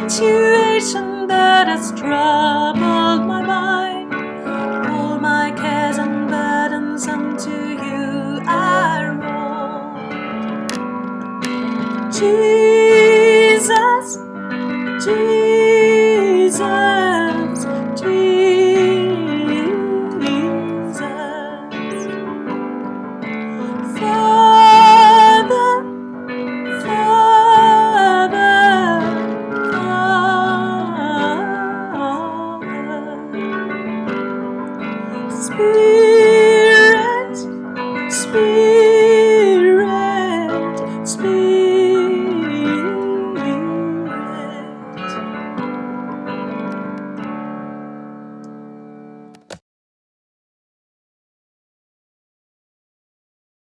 situation that has troubled my mind. All my cares and burdens unto you I roll. Jesus, Jesus.